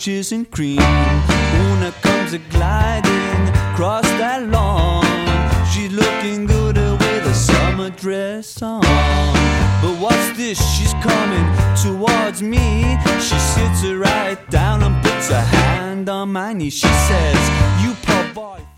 peaches and cream. Una comes a gliding across that lawn. She's looking good with a summer dress on. But what's this? She's coming towards me. She sits right down and puts her hand on my knee. She says, "You poor boy."